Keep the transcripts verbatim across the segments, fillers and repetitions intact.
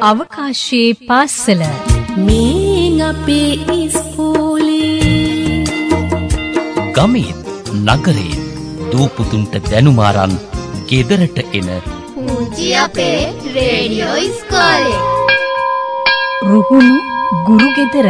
අවකාශයේ පාසල මේ අපේ ඉස්කෝලේ ගමේ නගරේ දූපුතුන්ට දැනුම අරන් ගෙදරට එන පූජි අපේ රේඩියෝ ඉස්කෝලේ රුහුණු ගුරු ගෙදර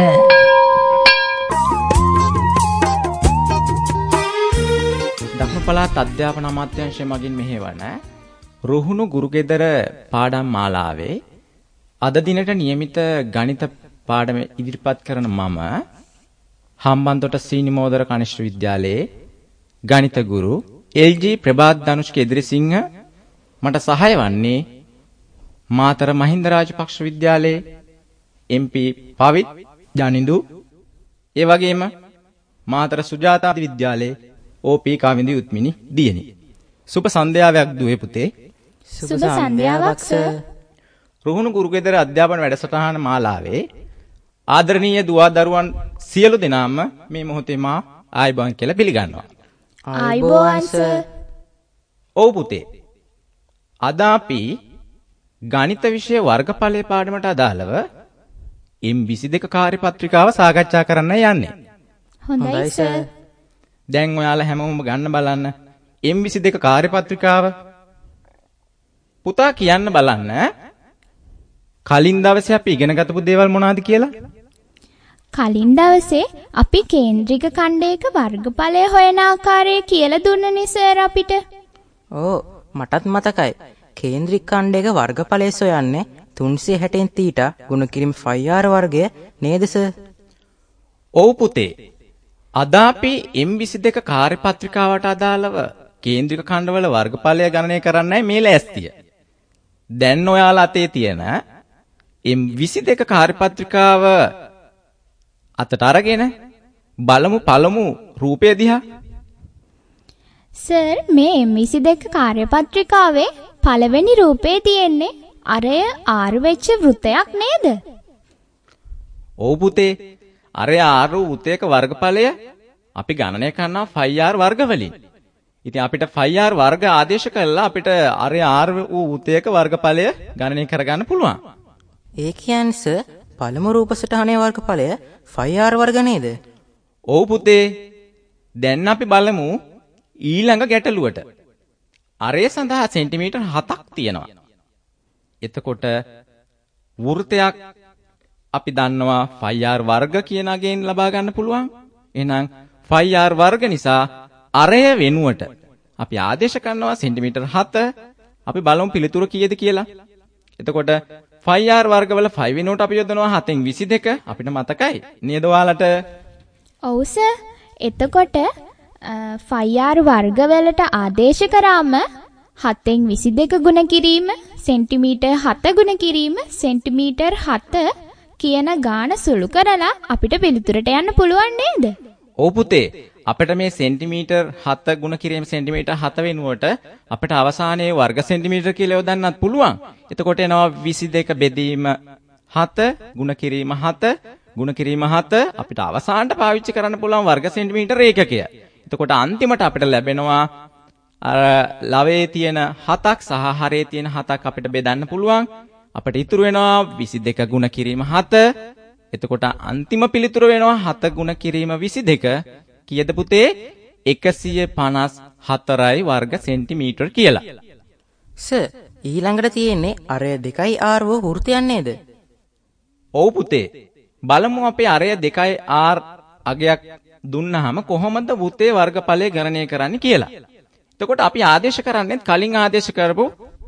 දකුණු පළාත් අධ්‍යාපන අමාත්‍යාංශය මගින් මෙහෙවන රුහුණු ගුරු ගෙදර පාඩම් මාලාවේ අද දිනට නියමිත ගණිත පාඩම ඉදිරිපත් කරන මම හම්බන්තොට සීනිමෝදර කනිෂ්ඨ විද්‍යාලයේ ගණිත ගුරු එල්.ජී. ප්‍රභාත් ධනුෂ්ක එදිරිසිංහ මට සහාය වන්නේ මාතර මහින්ද රාජපක්ෂ විද්‍යාලයේ එම්.පී. පවිත් ජනිඳු ඒ වගේම මාතර සුජාතා විද්‍යාලයේ ඕ.පී. කාවින්දි උත්මිනි දියණි. සුබ සන්ධ්‍යාවක් දුවේ පුතේ. සුබ සන්ධ්‍යාවක් සර්. රුහුණු ගුරුගෙදර අධ්‍යාපන වැඩසටහන මාලාවේ ආදරණීය දුවා දරුවන් සියලු දෙනාම මේ මොහොතේ මා ආයිබෝන් කියලා පිළිගන්නවා. ආයිබෝන් සර්. ඔව් පුතේ. අද අපි ගණිත විෂය වර්ගඵලයේ පාඩමට අදාළව එම් විසි දෙක කාර්යපත්‍රිකාව සාකච්ඡා කරන්න යන්නේ. හොඳයි සර්. දැන් ඔයාලා හැමෝම ගන්න බලන්න එම් විසි දෙක කාර්යපත්‍රිකාව. පුතා කියන්න බලන්න කලින් දවසේ අපි ඉගෙන ගතපු දේවල් මොනවද කියලා? කලින් දවසේ අපි කේන්ද්‍රික ඛණ්ඩයක වර්ගඵලය හොයන ආකාරය කියලා දුන්නනේ සර් අපිට. ඕ මටත් මතකයි. කේන්ද්‍රික ඛණ්ඩයක වර්ගඵලය සොයන්නේ තුන්සිය හැටෙන් තීටා ගුණ කිරීම ෆයි ආර් වර්ගය නේද සර්? ඔව් පුතේ. අද අපි එම් විසි දෙක කාර්යපත්‍රිකාවට අදාළව කේන්ද්‍රික ඛණ්ඩවල වර්ගඵලය ගණනය කරන්නයි මේ ලෑස්තිය. දැන් ඔයාලා අතේ තියෙන එම් විසි දෙක කාර්යපත්‍රිකාව අතට අරගෙන බලමු පළමු රූපය දිහා. සර් මේ එම් විසි දෙක කාර්යපත්‍රිකාවේ පළවෙනි රූපේ තියෙන්නේ අරය ආර් වෙච්ච වෘත්තයක් නේද? ඔව් පුතේ. අරය ආර් වෘත්තයක වර්ගඵලය අපි ගණනය කරනවා ෆයි ආර් වර්ග වලින්. ඉතින් අපිට ෆයි ආර් වර්ග ආදේශ කළා අපිට අරය ආර් වූ වෘත්තයක වර්ගඵලය ගණනය කරගන්න පුළුවන්. ඒ කියන්නේ පළමු රූප සටහනේ වර්ගඵලය ෆයි ආර් වර්ග නේද? ඔව් පුතේ. දැන් අපි බලමු ඊළඟ ගැටලුවට. අරය සඳහා සෙන්ටිමීටර් හතක් තියෙනවා. එතකොට වෘත්තයක් අපි දන්නවා ෆයි ආර් වර්ග කියන අගෙන් ලබා ගන්න පුළුවන්. එහෙනම් ෆයි ආර් වර්ග නිසා අරය වෙනුවට අපි ආදේශ කරනවා සෙන්ටිමීටර් හත. අපි බලමු පිළිතුර කීයද කියලා. එතකොට ෆයි ආර් වර්ගවල ෆයි වෙනුවට අපි යොදනවා හතෙන් විසි දෙක. අපිට මතකයි නේද ඔයාලට? ඔව් සර්. එතකොට ෆයි ආර් වර්ගවලට ආදේශ කරාම හතෙන් විසි දෙක ගුණ කිරීම සෙන්ටිමීටර් හත ගුණ කිරීම සෙන්ටිමීටර් හත කියන ගාන සුළු කරලා අපිට පිළිතුරට යන්න පුළුවන් නේද? ඔව් පුතේ. අපිට මේ සෙන්ටිමීටර් හත ගුණ කිරීම සෙන්ටිමීටර් හත වෙනුවට අපිට අවසානයේ වර්ග සෙන්ටිමීටර් කියලා යොදන්නත් පුළුවන්. එතකොට එනවා විසි දෙක බෙදීම හත ගුණ කිරීම හත ගුණ කිරීම හත අපිට අවසානට පාවිච්චි කරන්න පුළුවන් වර්ග සෙන්ටිමීටර් ඒකකය. එතකොට අන්තිමට අපිට ලැබෙනවා අර ලවයේ තියෙන හතක් සහ හරේ තියෙන හතක් අපිට බෙදන්න පුළුවන්. අපිට ඉතුරු වෙනවා විසි දෙක ගුණ කිරීම හත. එතකොට අන්තිම පිළිතුර වෙනවා හත ගුණ කිරීම විසි දෙක. කීයද පුතේ? එකසිය පනස් හතරයි වර්ග සෙන්ටිමීටර් කියලා. සර් ඊළඟට තියෙන්නේ අරය දෙකයි ආර් වූ වෘත්තයක් නේද? ඔව් පුතේ. බලමු අපේ අරය දෙකයි ආර් අගයක් දුන්නාම කොහොමද වෘත්තයේ වර්ගඵලය ගණනය කරන්නේ කියලා. එතකොට අපි ආදේශ කරන්නේ කලින් ආදේශ කරපු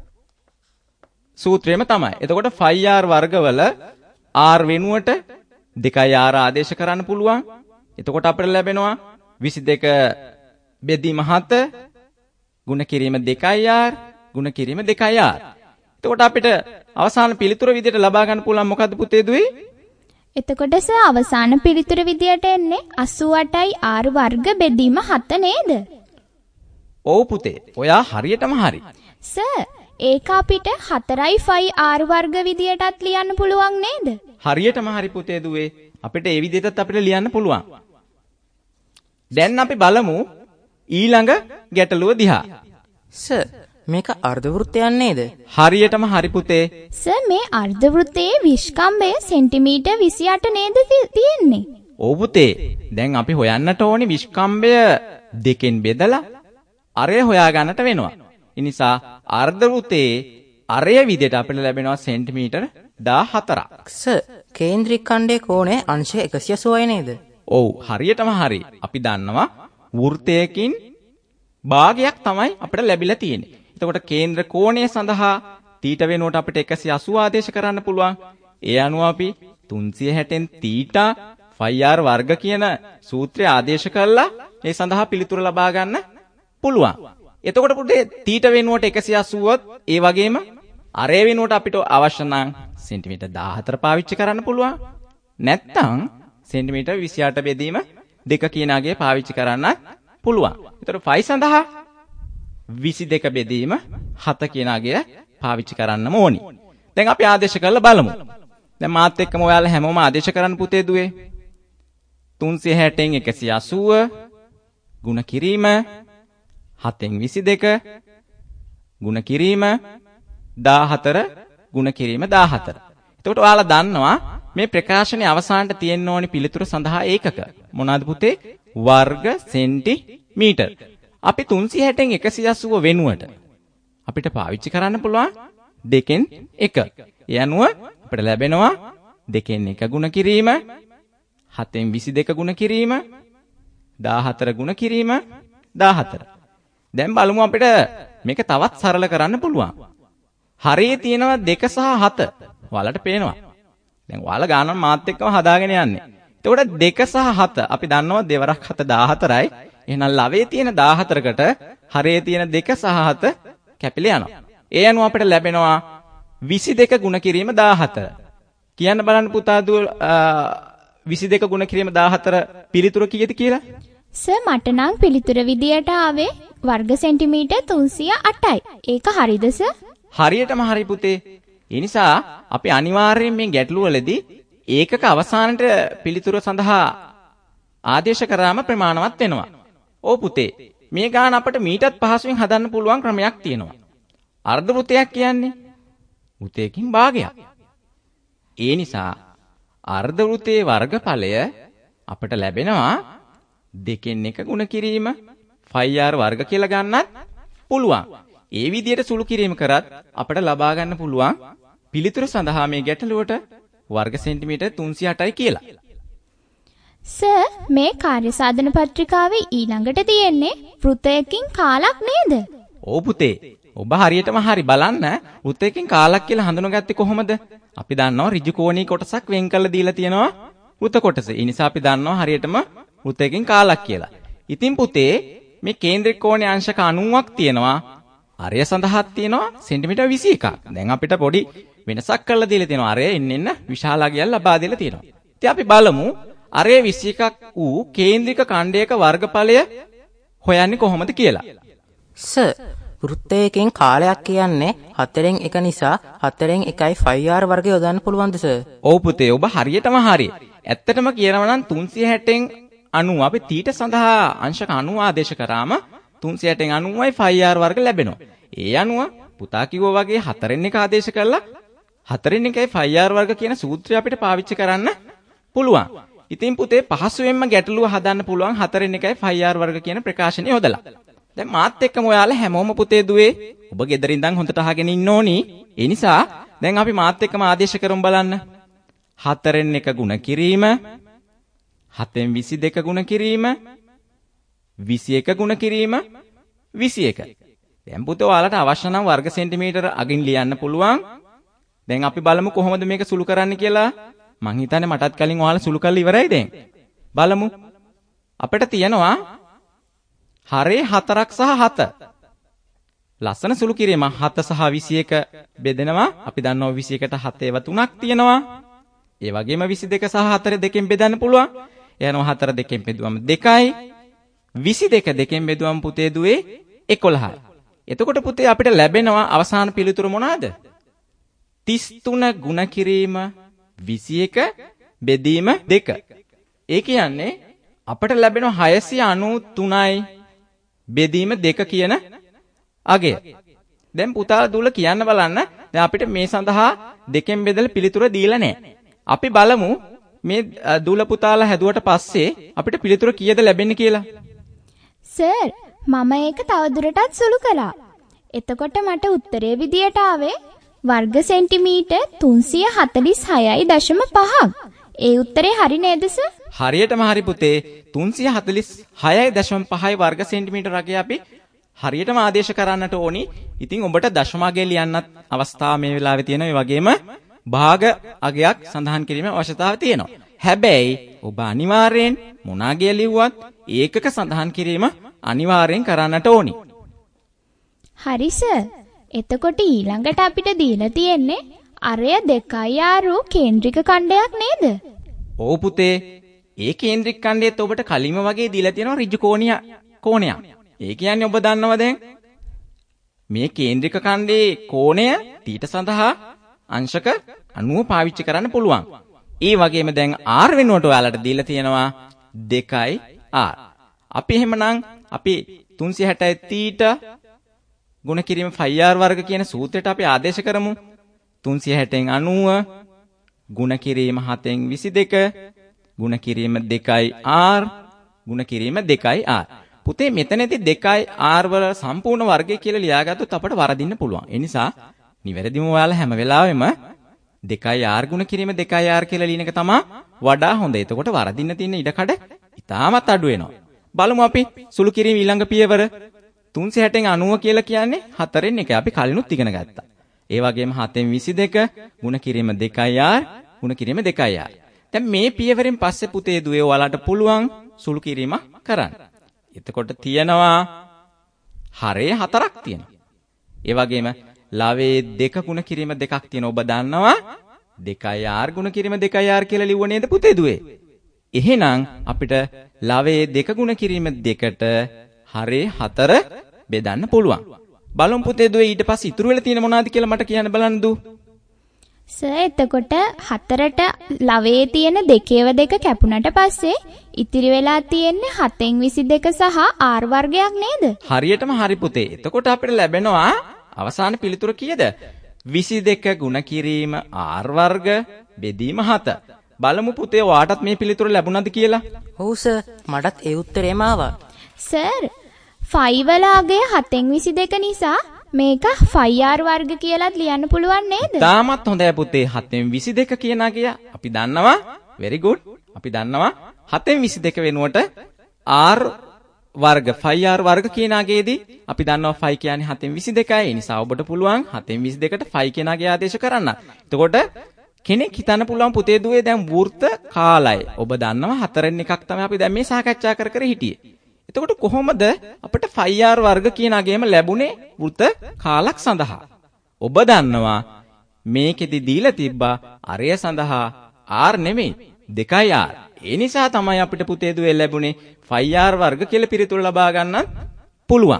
සූත්‍රයම තමයි. එතකොට ෆයි ආර් වර්ගවල ආර් වෙනුවට දෙකයි ආර් ආදේශ කරන්න පුළුවන්. එතකොට අපිට ලැබෙනවා විසි දෙක බෙදීම හත ගුණ කිරීම දෙකයි ආර් ගුණ කිරීම දෙකයි ආර්. එතකොට අපිට අවසාන පිළිතුර විදියට ලබා ගන්න පුළුවන් මොකද්ද පුතේ දුවේ? එතකොට සර් අවසාන පිළිතුර විදියට එන්නේ අසූ අටයි ආර් වර්ග බෙදීම හත නේද? ඔව් පුතේ. ඔයා හරියටම හරි. සර් ඒක අපිට හතරයි ෆයි ආර් වර්ග විදියටත් ලියන්න පුළුවන් නේද? හරියටම හරි පුතේ දුවේ. අපිට ඒ විදිහටත් අපිට ලියන්න පුළුවන්. දැන් අපි බලමු ඊළඟ ගැටලුව දිහා. සර් මේක අර්ධ වෘත්තයක් නේද? හරියටම හරි පුතේ. සර් මේ අර්ධ වෘත්තයේ විස්කම්භය සෙන්ටිමීටර් විසි අට නේද තියෙන්නේ? ඔව් පුතේ. දැන් අපි හොයන්නට ඕනි විස්කම්භය දෙකෙන් බෙදලා අරය හොයාගන්නට වෙනවා. ඒ නිසා අර්ධ වෘත්තයේ අරය විදිහට අපිට ලැබෙනවා සෙන්ටිමීටර් දාහතරක්. සර් කේන්ද්‍රික ඛණ්ඩයේ කෝණය අංශ එකසිය අසූවයි නේද? ඔව් හරියටම හරි. අපි දන්නවා වෘත්තයකින් භාගයක් තමයි අපිට ලැබිලා තියෙන්නේ. එතකොට කේන්ද්‍ර කෝණය සඳහා තීට වෙනුවට අපිට එකසිය අසූ ආදේශ කරන්න පුළුවන්. ඒ අනුව අපි තුන්සිය හැටෙන් තීටා ෆයි ආර් වර්ග කියන සූත්‍රය ආදේශ කළා ඒ සඳහා පිළිතුර ලබා ගන්න පුළුවන්. එතකොට පුතේ තීට වෙනුවට එකසිය අසූවත් ඒ වගේම අරය වෙනුවට අපිට අවශ්‍ය නම් සෙන්ටිමීටර් දාහතර පාවිච්චි කරන්න පුළුවන්. නැත්නම් සෙන්ටිමීටර් විසි අට බෙදීම දෙක කියන අගය පාවිච්චි කරන්න පුළුවන්. එතකොට ෆයි සඳහා විසි දෙක බෙදීම හත කියන අගය පාවිච්චි කරන්නම ඕනි. දැන් අපි ආදේශ කරලා බලමු. දැන් මාත් එක්කම ඔයාලා හැමෝම ආදේශ කරන්න පුතේ දුවේ. තුන්සිය හැටෙන් එකසිය අසූව ගුණ කිරීම හතෙන් විසි දෙක ගුණ කිරීම දාහතර ගුණ කිරීම දාහතර. එතකොට ඔයාලා දන්නවා මේ ප්‍රකාශනයේ අවසානට තියෙන්න ඕනි පිළිතුර සඳහා ඒකක. මොනවාද පුතේ? වර්ග සෙන්ටිමීටර්. අපි තුන්සිය හැටෙන් එකසිය අසූව වෙනුවට අපිට පාවිච්චි කරන්න පුළුවන් දෙකෙන් එක. ඒ අනුව අපිට ලැබෙනවා දෙකෙන් එක ගුණ කිරීම හතෙන් විසි දෙක ගුණ කිරීම දාහතර ගුණ කිරීම දාහතර. දැන් බලමු අපිට මේක තවත් සරල කරන්න පුළුවන්. හරියේ තියෙනවා දෙක සහ හත. ඔයාලට පේනවා. දැන් ඔයාලා ගානම මාත් එක්කම හදාගෙන යන්නේ. එතකොට දෙක සහ හත අපි දන්නවා දෙවරක් හත දාහතරයි. එහෙනම් ලවයේ තියෙන දාහතරකට හරියේ තියෙන දෙක සහ හත කැපිලා යනවා. ඒ අනුව අපිට ලැබෙනවා විසි දෙක ගුණ කිරීම දාහතර. කියන්න බලන්න පුතා දුව විසි දෙක ගුණ කිරීම දාහතර පිළිතුර කීයද කියලා? සර් මට නම් පිළිතුර විදියට ආවේ වර්ග සෙන්ටිමීටර් තුන්සිය අටයි. ඒක හරිද සර්? හරියටම හරි පුතේ. ඒ නිසා අපි අනිවාර්යයෙන් මේ ගැටලුවලදී ඒකක අවසානට පිළිතුර සඳහා ආදේශ කරාම ප්‍රමාණවත් වෙනවා. ඕ පුතේ මේ ගාන අපිට මීටත් පහසුවෙන් හදන්න පුළුවන් ක්‍රමයක් තියෙනවා. අර්ධ වෘත්තයක් කියන්නේ වෘත්තයකින් භාගයක්. ඒ නිසා අර්ධ වෘත්තයේ වර්ගඵලය අපිට ලැබෙනවා දෙකෙන් එක ගුණ කිරීම ෆයි ආර් වර්ග කියලා ගන්නත් පුළුවන්. ඒ විදිහට සුළු කිරීම කරත් අපිට ලබා ගන්න පුළුවන් පිළිතුර සඳහා මේ ගැටලුවට වර්ග සෙන්ටිමීටර් තුන්සිය අටයි කියලා. සර් මේ කාර්ය සාධන පත්‍රිකාවේ ඊළඟට තියෙන්නේ වෘත්තයකින් කාලක් නේද? ඔව් පුතේ. ඔබ හරියටම හරි බලන්න වෘත්තයකින් කාලක් කියලා හඳුනගත්තේ කොහොමද? අපි දන්නවා ඍජු කෝණී කොටසක් වෙන් කරලා දීලා තියෙනවා වෘත්ත කොටස. ඒ නිසා අපි දන්නවා හරියටම වෘත්තයකින් කාලක් කියලා. ඉතින් පුතේ මේ කේන්ද්‍රික කෝණයේ අංශක අනූවක් තියෙනවා. අරය සඳහාත් තියෙනවා සෙන්ටිමීටර් විසි එකක්. දැන් අපිට පොඩි වෙනසක් කරලා දීලා තියෙනවා. අරය එන්න එන්න විශාලගියක් ලබා දීලා තියෙනවා. ඉතින් අපි බලමු අරය විසි එකක් වූ කේන්ද්‍රික ඛණ්ඩයක වර්ගඵලය හොයන්නේ කොහොමද කියලා. සර් වෘත්තයකින් කාලයක් කියන්නේ හතරෙන් එක නිසා හතරෙන් එකයි ෆයි ආර් වර්ගය යොදන්න පුළුවන්ද සර්? ඔව් පුතේ ඔබ හරියටම හරි. ඇත්තටම කියනවා නම් තුන්සිය හැටෙන් අනූ අපි තීට සඳහා අංශක අනූ ආදේශ කරාම තුන්සිය හැටෙන් අනූවයි ෆයි ආර් වර්ග ලැබෙනවා. ඒ අනුව පුතා කිව්වා වගේ හතරෙන් එක ආදේශ කරලා හතරෙන් එකයි ෆයි ආර් වර්ග කියන සූත්‍රය අපිට පාවිච්චි කරන්න පුළුවන්. ඉතින් පුතේ පහසුවෙන්ම ගැටලුව හදන්න පුළුවන් හතරෙන් එකයි ෆයි ආර් වර්ග කියන ප්‍රකාශනය යොදලා. දැන් මාත් එක්කම ඔයාලා හැමෝම පුතේ දුවේ ඔබ ගෙදර ඉඳන් හොඳට අහගෙන ඉන්න ඕනි. ඒ නිසා දැන් අපි මාත් එක්කම ආදේශ කරමු බලන්න. හතරෙන් එක ගුණ කිරීම හතෙන් විසි දෙක ගුණ කිරීම විසි එක ගුණ කිරීම විසි එක. දැන් පුතේ ඔයාලට අවශ්‍ය නම් වර්ග සෙන්ටිමීටර අගින් ලියන්න පුළුවන්. දැන් අපි බලමු කොහොමද මේක සුළු කරන්න කියලා. මං හිතන්නේ මටත් කලින් ඔයාලා සුළු කරලා ඉවරයි දැන්. බලමු. අපිට තියෙනවා හරේ හතරක් සහ හත. ලස්සන සුළු කිරීම හත සහ විසි එක බෙදෙනවා. අපි දන්නවා විසි එකට හත ඒවා තුනක් තියෙනවා. ඒ වගේම විසි දෙක සහ හතර දෙකෙන් බෙදන්න පුළුවන්. එනවා හතර දෙකෙන් බෙදුවම දෙකයි. විසි දෙක දෙකෙන් බෙදුවම පුතේ දුවේ එකොළහයි. එතකොට පුතේ අපිට ලැබෙනවා අවසාන පිළිතුර මොනවාද? තිස් තුන ගුණ කිරීම විසි එක බෙදීම දෙක. ඒ කියන්නේ අපිට ලැබෙනවා හයසිය අනූ තුනයි බෙදීම දෙක කියන අගය. දැන් පුතාලා දුල කියන්න බලන්න. දැන් අපිට මේ සඳහා දෙකෙන් බෙදලා පිළිතුර දීලා නැහැ. අපි බලමු මේ දුල පුතාලා හැදුවට පස්සේ අපිට පිළිතුර කීයද ලැබෙන්නේ කියලා. සර් මම ඒක තවදුරටත් සුළු කළා. එතකොට මට උත්තරේ විදියට ආවේ වර්ග සෙන්ටිමීටර් තුන්සිය හතළිස් හයයි දශම පහක්. ඒ උත්තරේ හරි නේද සර්? හරියටම හරි පුතේ. තුන්සිය හතළිස් හයයි දශම පහයි වර්ග සෙන්ටිමීටර අගය අපි හරියටම ආදේශ කරන්නට ඕනි. ඉතින් ඔබට දශම අගය ලියන්නත් අවස්ථාව මේ වෙලාවේ තියෙනවා. ඒ වගේම භාග අගයක් සඳහන් කිරීමේ අවශ්‍යතාවය තියෙනවා. හැබැයි ඔබ අනිවාර්යෙන් මොන අගය ලිව්වත් ඒකක සඳහන් කිරීම අනිවාර්යෙන් කරන්නට ඕනි. හරි සර්. එතකොට ඊළඟට අපිට දීලා තියෙන්නේ අරය දෙකයි ආරු කේන්ද්‍රික ඛණ්ඩයක් නේද? ඔව් පුතේ. ඒ කේන්ද්‍රික ඛණ්ඩයත් ඔබට කලින්ම වගේ දීලා තියෙනවා ඍජු කෝණිය කෝණයක්. ඒ කියන්නේ ඔබ දන්නවා දැන් මේ කේන්ද්‍රික ඛණ්ඩයේ කෝණය තීට සඳහා අංශක අනූව පාවිච්චි කරන්න පුළුවන්. ඒ වගේම දැන් r වෙනුවට ඔයාලට දීලා තියෙනවා දෙකයි r. අපි එහෙමනම් අපි තුන්සිය හැටයි තීට ගුණ කිරීම ෆයි ආර් වර්ග කියන සූත්‍රයට අපි ආදේශ කරමු. තුන්සිය හැටෙන් අනූව ගුණ කිරීම හතෙන් විසි දෙක ගුණ කිරීම දෙකයි r ගුණ කිරීම දෙකයි r. පුතේ මෙතනදී දෙකයි r වල සම්පූර්ණ වර්ගය කියලා ලියාගත්තොත් අපට වරදින්න පුළුවන්. ඒ නිසා නිවැරදිවම ඔයාලා හැම වෙලාවෙම දෙකයි r ගුණ කිරීම දෙකයි r කියලා ලියන එක තමයි වඩා හොඳ. එතකොට වරදින්න තියෙන ඉඩකඩ ඉතාමත් අඩු වෙනවා. බලමු අපි සුළු කිරීම ඊළඟ පියවර. තුන්සිය හැටෙන් අනූව කියලා කියන්නේ හතරෙන් එක. අපි කලිනුත් ඉගෙන ගත්තා. ඒ වගේම හතෙන් විසි දෙක ගුණ කිරීම දෙකයි r ගුණ කිරීම දෙකයි r. දැන් මේ පියවරෙන් පස්සේ පුතේ දුවේ ඔයාලට පුළුවන් සුළු කිරීමක් කරන්න. එතකොට තියෙනවා හරේ හතරක් තියෙනවා. ඒ වගේම ලවේ දෙක ගුණ කිරීම දෙකක් තියෙනවා. ඔබ දන්නවා දෙකයි r ගුණ කිරීම දෙකයි r කියලා ලිව්ව නේද පුතේ දුවේ? එහෙනම් අපිට ලවේ දෙක ගුණ කිරීම දෙකට හරේ හතර බෙදන්න පුළුවන්. බලමු පුතේ දුවේ ඊට පස්සේ ඉතුරු වෙලා තියෙන මොනවද කියලා මට කියන්න බලන්න දු. සර් එතකොට හතරට ලවේ තියෙන දෙකේව දෙක කැපුණට පස්සේ ඉතිරි වෙලා තියෙන්නේ හතෙන් විසි දෙක සහ r වර්ගයක් නේද? හරියටම හරි පුතේ. එතකොට අපිට ලැබෙනවා අවසාන පිළිතුර කීයද? විසි දෙක ගුණ කිරීම r වර්ග බෙදීම හත. බලමු පුතේ ඔයාටත් මේ පිළිතුර ලැබුණාද කියලා? ඔව් සර් මටත් ඒ උත්තරේම ආවා. සර් ෆයි වල අගය හතෙන් විසි දෙක නිසා මේක ෆයි ආර් වර්ග කියලාත් ලියන්න පුළුවන් නේද? තාමත් හොඳයි පුතේ. හතෙන් විසි දෙක කියන අගය අපි දන්නවා. very good. අපි දන්නවා හතෙන් විසි දෙක වෙනුවට r වර්ග ෆයි ආර් වර්ග කියන අගයේදී අපි දන්නවා ෆයි කියන්නේ හතෙන් විසි දෙකයි. ඒ නිසා ඔබට පුළුවන් හතෙන් විසි දෙකට ෆයි කියන අගය ආදේශ කරන්න. එතකොට කෙනෙක් හිතන්න පුළුවන් පුතේ දුවේ දැන් වෘත්ත කාලය. ඔබ දන්නවා හතරෙන් එකක් තමයි අපි දැන් මේ සාකච්ඡා කර කර හිටියේ. එතකොට කොහොමද අපිට ෆයි ආර් වර්ග කියන අගයම ලැබුණේ වෘත්ත කාලක් සඳහා? ඔබ දන්නවා මේකෙදි දීලා තිබ්බා අරය සඳහා r නෙමෙයි දෙකයි r. ඒ නිසා තමයි අපිට පුතේ දුවේ ලැබුණේ ෆයි ආර් වර්ග කියලා පිළිතුර ලබා ගන්නත් පුළුවන්.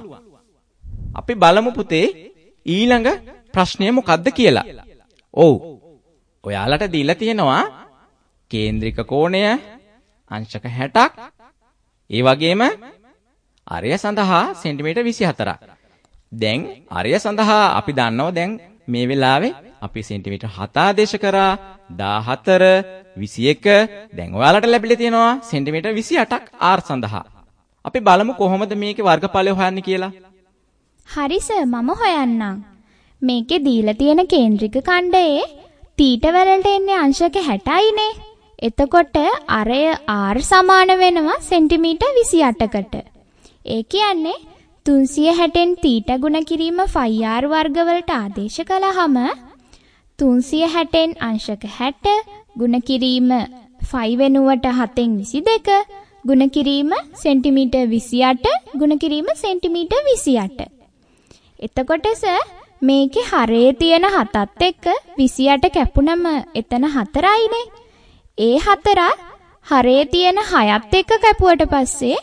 අපි බලමු පුතේ ඊළඟ ප්‍රශ්නය මොකක්ද කියලා. ඔව්. ඔයාලට දීලා තියෙනවා කේන්ද්‍රික කෝණය අංශක හැටක්. ඒ වගේම අරය සඳහා සෙන්ටිමීටර් විසි හතරක්. දැන් අරය සඳහා අපි දන්නවා දැන් මේ වෙලාවේ අපි සෙන්ටිමීටර් හත ආදේශ කරා දාහතර විසි එක. දැන් ඔයාලට ලැබිලා තියෙනවා සෙන්ටිමීටර් විසි අටක් r සඳහා. අපි බලමු කොහොමද මේකේ වර්ගඵලය හොයන්නේ කියලා. හරි සර් මම හොයන්නම්. මේකේ දීලා තියෙන කේන්ද්‍රික ඛණ්ඩයේ තීට වලට එන්නේ අංශක හැටයිනේ. එතකොට අරය r සමාන වෙනවා සෙන්ටිමීටර් විසි අටකට. ඒ කියන්නේ තුන්සිය හැටෙන් තීට ගුණ කිරීම ෆයි ආර් වර්ග වලට ආදේශ කළාම තුන්සිය හැටෙන් අංශක හැට ගුණ කිරීම ෆයි වෙනුවට හතෙන් විසි දෙක ගුණ කිරීම සෙන්ටිමීටර් විසි අට ගුණ කිරීම සෙන්ටිමීටර් විසි අට. එතකොට සර් මේකේ හරේ තියෙන හතත් එක්ක විසි අට කැපුණම එතන හතරයිනේ. ඒ හතරත් හරේ තියෙන හයත් එක්ක කැපුවට පස්සේ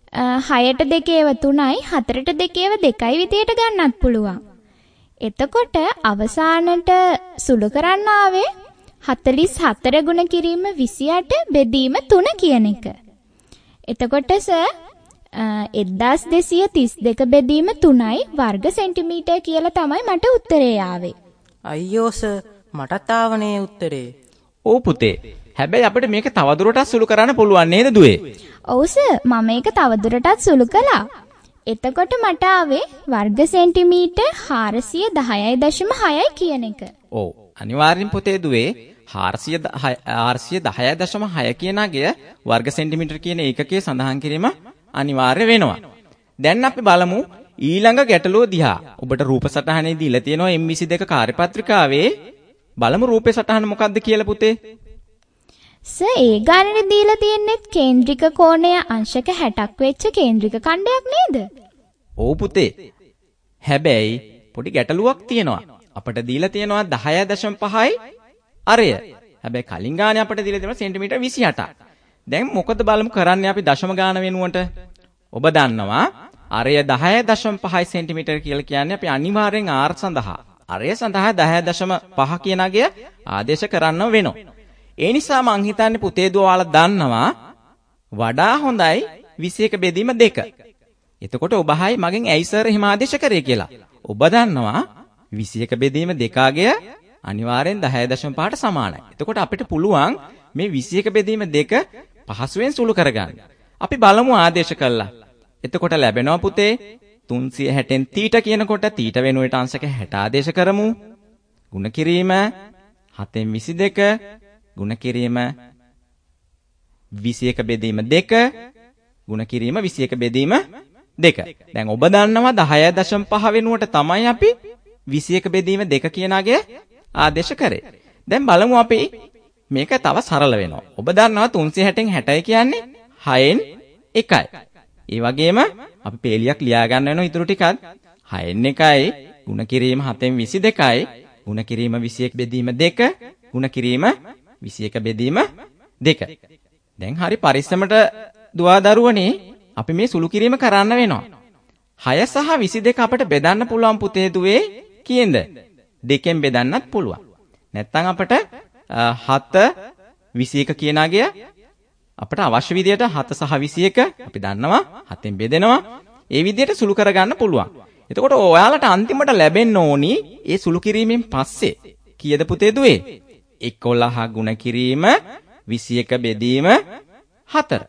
හයට දෙකේව තුනයි හතරට දෙකේව දෙකයි විදියට ගන්නත් පුළුවන්. එතකොට අවසානට සුළු කරන්න ආවේ හතළිස් හතර ගුණ කිරීම විසි අට බෙදීම තුන කියන එක. එතකොට සර් එක්දාස් දෙසිය තිස් දෙක බෙදීම තුනයි වර්ග සෙන්ටිමීටර් කියලා තමයි මට උත්තරේ ආවේ. අයියෝ සර් මටත් ආවනේ උත්තරේ. ඔව් පුතේ. හැබැයි අපිට මේක තවදුරටත් සුළු කරන්න පුළුවන් නේද දුවේ? ඔව් සර් මම මේක තවදුරටත් සුළු කළා. එතකොට මට ආවේ වර්ග සෙන්ටිමීටර් හාරසිය දහයයි දශම හයයි කියන එක. ඔව් අනිවාර්යෙන් පුතේ දුවේ හාරසිය දහයයි දශම හය කියන අගය වර්ග සෙන්ටිමීටර් කියන ඒකකයේ සඳහන් කිරීම අනිවාර්ය වෙනවා. දැන් අපි බලමු ඊළඟ ගැටලුව දිහා. ඔබට රූප සටහනේ දීලා තියෙනවා එම් විසි දෙක කාර්යපත්‍රිකාවේ. බලමු රූපේ සටහන මොකක්ද කියලා පුතේ. සර් ඒ ගානේ දීලා තියෙන්නේ කේන්ද්‍රික කෝණය අංශක හැටක් වෙච්ච කේන්ද්‍රික ඛණ්ඩයක් නේද? ඔව් පුතේ. හැබැයි පොඩි ගැටලුවක් තියෙනවා. අපිට දීලා තියෙනවා දහයයි දශම පහයි අරය. හැබැයි කලින් ගානේ අපිට දීලා තියෙනවා සෙන්ටිමීටර් විසි අටක්. දැන් මොකද බලමු කරන්නේ අපි දශම ගාන වෙනුවට? ඔබ දන්නවා අරය දහයයි දශම පහයි සෙන්ටිමීටර් කියලා කියන්නේ අපි අනිවාර්යෙන් ආර් සඳහා අරය සඳහා දහයයි දශම පහ කියන අගය ආදේශ කරන්න වෙනවා. ඒ නිසා මං හිතන්නේ පුතේ දුව ඔයාලා දන්නවා වඩා හොඳයි විසි එක බෙදීම දෙක. එතකොට ඔබ හයි මගෙන් ඇයි සර් එහෙම ආදේශ කරේ කියලා. ඔබ දන්නවා විසි එක බෙදීම දෙක අගය අනිවාර්යෙන් දහයයි දශම පහට සමානයි. එතකොට අපිට පුළුවන් මේ විසි එක බෙදීම දෙක පහසුවෙන් සුළු කරගන්න. අපි බලමු ආදේශ කළා. එතකොට ලැබෙනවා පුතේ තුන්සිය හැටෙන් තීට කියනකොට තීට වෙනුවට අංශක හැට ආදේශ කරමු. ගුණ කිරීම හතෙන් විසි දෙක ගුණ කිරීම විසි එක බෙදීම දෙක ගුණ කිරීම විසි එක බෙදීම දෙක. දැන් ඔබ දන්නවා දහයයි දශම පහ වෙනුවට තමයි අපි විසි එක බෙදීම දෙක කියන අගය ආදේශ කරේ. දැන් බලමු අපි මේක තව සරල වෙනවා. ඔබ දන්නවා තුන්සිය හැටෙන් හැටයි කියන්නේ හයෙන් එකයි. ඒ වගේම අපි පේලියක් ලියා ගන්න වෙනවා ඊටු ටිකත් හයෙන් එකයි ගුණ කිරීම හතෙන් විසි දෙකයි ගුණ කිරීම විසි එක බෙදීම දෙක ගුණ කිරීම විසි එක බෙදීම දෙක. දැන් හරි පරිස්සමට දුවා දරුවනේ අපි මේ සුළු කිරීම කරන්න වෙනවා. හය සහ විසි දෙක අපිට බෙදන්න පුළුවන් පුතේ දුවේ කීයද? දෙකෙන් බෙදන්නත් පුළුවන්. නැත්නම් අපිට හත විසි එක කියන අගය අපිට අවශ්‍ය විදියට හත සහ විසි එක අපි දන්නවා හතෙන් බෙදෙනවා. ඒ විදියට සුළු කරගන්න පුළුවන්. එතකොට ඔයාලට අන්තිමට ලැබෙන්න ඕනි ඒ සුළු කිරීමෙන් පස්සේ කීයද පුතේ දුවේ? එකොළහ ගුණ කිරීම විසි එක බෙදීම හතර.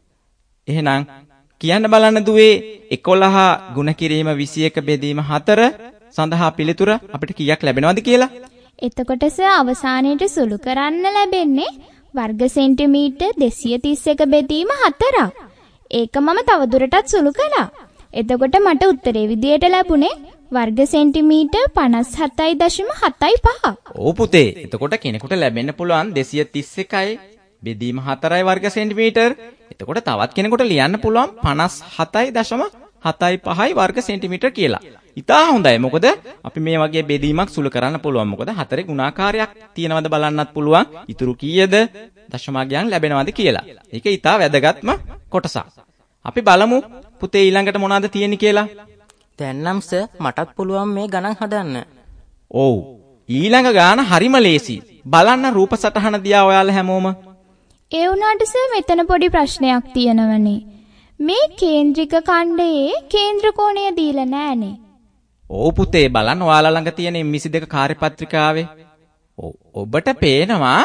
එහෙනම් කියන්න බලන්න දුවේ එකොළහ ගුණ කිරීම විසි එක බෙදීම හතර සඳහා පිළිතුර අපිට කීයක් ලැබෙනවද කියලා? එතකොට සර් අවසානයේට සුළු කරන්න ලැබෙන්නේ වර්ග සෙන්ටිමීටර් දෙසිය තිස් එක බෙදීම හතරක්. ඒක මම තවදුරටත් සුළු කළා. එතකොට මට උත්තරේ විදියට ලැබුණේ වර්ග සෙන්ටිමීටර් පනස් හතයි දශම හතයි පහ. ඔව් පුතේ. එතකොට කෙනෙකුට ලැබෙන්න පුළුවන් දෙසිය තිස් එකයි බෙදීම හතරයි වර්ග සෙන්ටිමීටර්. එතකොට තවත් කෙනෙකුට ලියන්න පුළුවන් පනස් හතයි දශම හතයි පහයි වර්ග සෙන්ටිමීටර් කියලා. ඉතා හොඳයි. මොකද අපි මේ වගේ බෙදීමක් සුළු කරන්න පුළුවන්. මොකද හතරේ ගුණාකාරයක් තියෙනවද බලන්නත් පුළුවන්. ඉතුරු කීයද දශමගයන් ලැබෙනවද කියලා. ඒක ඉතා වැදගත්ම කොටසක්. අපි බලමු පුතේ ඊළඟට මොනවද තියෙන්නේ කියලා. දැන් නම් සර් මටත් පුළුවන් මේ ගණන් හදන්න. ඔව්. ඊළඟ ගාන හරිම ලේසි. බලන්න රූප සටහන දිහා ඔයාලා හැමෝම. ඒ වුණාට සර් මෙතන පොඩි ප්‍රශ්නයක් තියෙනවනේ. මේ කේන්ද්‍රික ඛණ්ඩයේ කේන්ද්‍ර කෝණය දීලා නෑනේ. ඔව් පුතේ බලන්න ඔයාලා ළඟ තියෙන එම් විසි දෙක කාර්යපත්‍රිකාවේ. ඔව් ඔබට පේනවා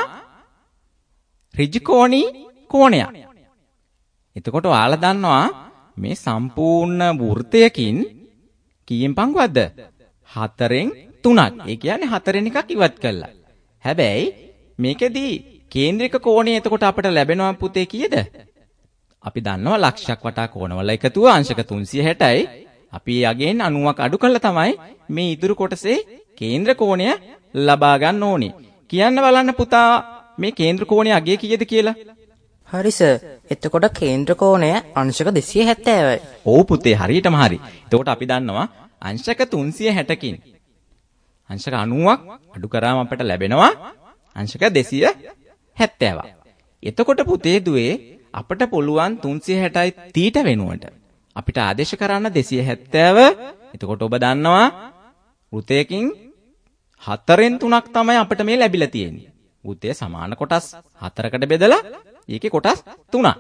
ඍජුකෝණී කෝණයක්. එතකොට ඔයාලා දන්නවා මේ සම්පූර්ණ වෘත්තයකින් කීයෙන් පංගුවක්ද? හතරෙන් තුනක්. ඒ කියන්නේ හතරෙන් එකක් ඉවත් කළා. හැබැයි මේකෙදී කේන්ද්‍රික කෝණය එතකොට අපිට ලැබෙනවා පුතේ කීයද? අපි දන්නවා ලක්ෂයක් වටා කෝණවල එකතුව අංශක තුන්සිය හැටයි. අපි යගෙන් අනූවක් අඩු කළා තමයි මේ ඉතුරු කොටසේ කේන්ද්‍ර කෝණය ලබා ගන්න ඕනේ. කියන්න බලන්න පුතා මේ කේන්ද්‍ර කෝණය අගය කීයද කියලා? හරි සර්. එතකොට කේන්ද්‍ර කෝණය අංශක දෙසිය හැත්තෑවයි. ඔව් පුතේ හරියටම හරි. එතකොට අපි දන්නවා අංශක තුන්සිය හැටකින් අංශක අනූවක් අඩු කරාම අපට ලැබෙනවා අංශක දෙසිය හැත්තෑවක්. එතකොට පුතේ දුවේ අපට පුළුවන් තුන්සිය හැටයි තීට වෙනුවට අපිට ආදේශ කරන්න දෙසිය හැත්තෑව. එතකොට ඔබ දන්නවා වෘතයකින් හතරෙන් තුනක් තමයි අපිට මේ ලැබිලා තියෙන්නේ. වෘතය සමාන කොටස් හතරකට බෙදලා ඒකේ කොටස් තුනක්.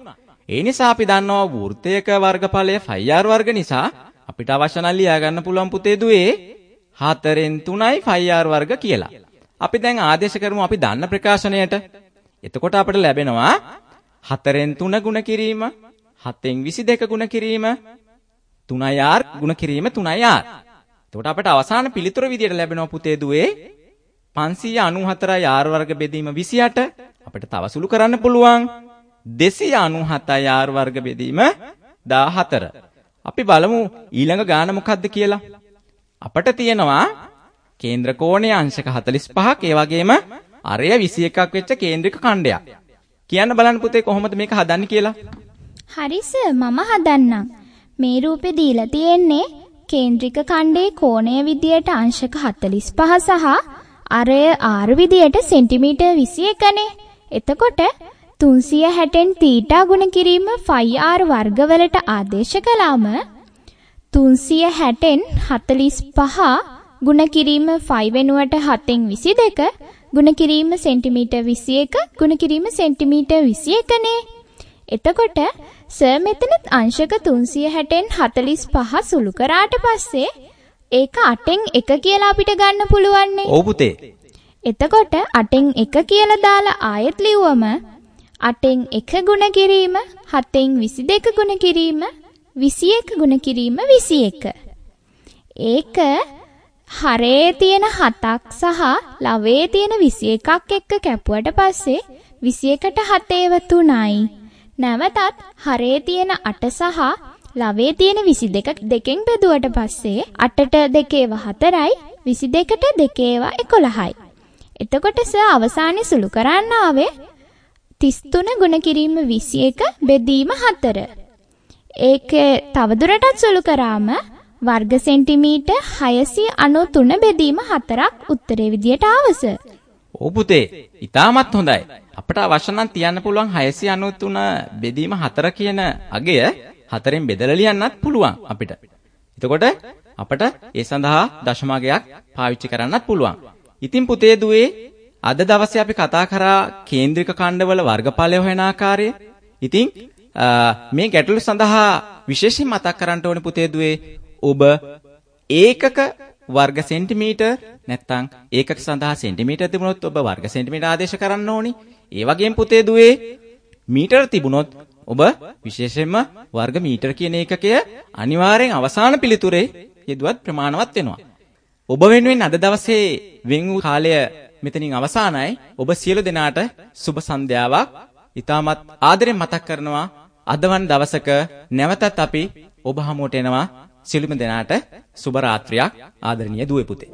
ඒ නිසා අපි දන්නවා වෘත්තයක වර්ගඵලය ෆයි ආර් වර්ග නිසා අපිට අවශ්‍ය නම් ලියා ගන්න පුළුවන් පුතේ දුවේ හතරෙන් තුනයි ෆයි ආර් වර්ග කියලා. අපි දැන් ආදේශ කරමු අපි දන්න ප්‍රකාශනයට. එතකොට අපිට ලැබෙනවා හතරෙන් තුන ගුණ කිරීම, හතෙන් විසි දෙක ගුණ කිරීම, තුනයි ආර් ගුණ කිරීම තුනයි ආර්. එතකොට අපිට අවසාන පිළිතුර විදියට ලැබෙනවා පුතේ දුවේ පන්සිය අනූහතරයි ආර් වර්ග බෙදීම විසි අට. අපිට තව සුළු කරන්න පුළුවන් දෙසිය අනූහතයි ආර් වර්ග බෙදීම දාහතර. අපි බලමු ඊළඟ ගාන මොකක්ද කියලා. අපට තියෙනවා කේන්ද්‍ර කෝණයේ අංශක හතළිස් පහක් ඒ වගේම අරය විසි එකක් වෙච්ච කේන්ද්‍රික ඛණ්ඩයක්. කියන්න බලන්න පුතේ කොහොමද මේක හදන්නේ කියලා. හරි සර් මම හදන්නම්. මේ රූපේ දීලා තියෙන්නේ කේන්ද්‍රික ඛණ්ඩයේ කෝණය විදියට අංශක හතළිස් පහ සහ අරය ආර් විදියට සෙන්ටිමීටර් විසි එකනේ. එතකොට තුන්සිය හැටෙන් තීටා ගුණ කිරීම ෆයි ආර් වර්ගවලට ආදේශ කළාම තුන්සිය හැටෙන් හතළිස් පහ ගුණ කිරීම ෆයි වෙනුවට හතෙන් විසි දෙක ගුණ කිරීම සෙන්ටිමීටර් විසි එක ගුණ කිරීම සෙන්ටිමීටර් විසි එකනේ. එතකොට සර් මෙතන අංශක තුන්සිය හැටෙන් හතළිස් පහ සුළු කරාට පස්සේ ඒක අටෙන් එක කියලා අපිට ගන්න පුළුවන් නේ. ඔව් පුතේ. එතකොට අටෙන් එක කියලා දාලා ආයෙත් ලිව්වම අටෙන් එක ගුණ කිරීම හතෙන් විසි දෙක ගුණ කිරීම විසි එක ගුණ කිරීම විසි එක. ඒක හරේ තියෙන හතක් සහ ලවේ තියෙන විසි එකක් එක්ක කැපුවට පස්සේ විසි එකට හතේව තුනයි. නැවතත් හරේ තියෙන අට සහ ලවේ තියෙන විසි දෙක දෙකෙන් බෙදුවට පස්සේ අටට දෙකේව හතරයි විසි දෙකට දෙකේව එකොළහයි. එතකොට ස අවසානයේ සුළු කරන්න ආවේ තිස් තුන ගුණ කිරීම විසි එක බෙදීම හතර. ඒක තවදුරටත් සුළු කරාම වර්ග සෙන්ටිමීටර් හයසිය අනූ තුන බෙදීම හතරක් උත්තරේ විදියට ආවස. ඔව් පුතේ. ඉතාමත් හොඳයි. අපට අවශ්‍ය නම් තියන්න පුළුවන් හයසිය අනූ තුන බෙදීම හතර කියන අගය හතරෙන් බෙදලා ලියන්නත් පුළුවන් අපිට. එතකොට අපට ඒ සඳහා දශමගයක් පාවිච්චි කරන්නත් පුළුවන්. ඉතින් පුතේ දුවේ අද දවසේ අපි කතා කරා කේන්ද්‍රික ඛණ්ඩවල වර්ගඵලය හොයන ආකාරය. ඉතින් මේ ගැටළු සඳහා විශේෂයෙන් මතක් කරන්න ඕනේ පුතේ දුවේ ඔබ ඒකක වර්ග සෙන්ටිමීටර් නැත්නම් ඒකක සඳහා සෙන්ටිමීටර් තිබුණොත් ඔබ වර්ග සෙන්ටිමීටර් ආදේශ කරන්න ඕනි. ඒ වගේම පුතේ දුවේ මීටර තිබුණොත් ඔබ විශේෂයෙන්ම වර්ග මීටර කියන ඒකකය අනිවාර්යෙන් අවසාන පිළිතුරේ යෙදුවත් ප්‍රමාණවත් වෙනවා. ඔබ වෙනුවෙන් අද දවසේ වෙන් වූ කාලය මෙතනින් අවසానයි. ඔබ සියලු දෙනාට සුබ සන්ධ්‍යාවක්. ඊටමත් ආදරෙන් මතක් කරනවා අදවන් දවසක නැවතත් අපි ඔබ හමුවට එනවා. සියලුම දෙනාට සුබ රාත්‍රියක් ආදරණීය දුවේ පුතේ.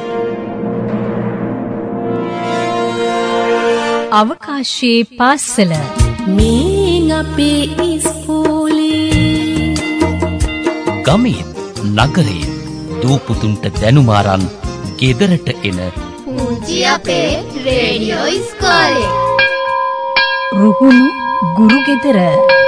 අවකාශයේ පාසල මේ අපේ ඉස්කෝලේ ගමේ නගරේ දූපුතුන්ට දැනුම අරන් ගෙදරට එන පුංචි අපේ රේඩියෝ ඉස්කෝලේ රුහුණු ගුරු ගෙදර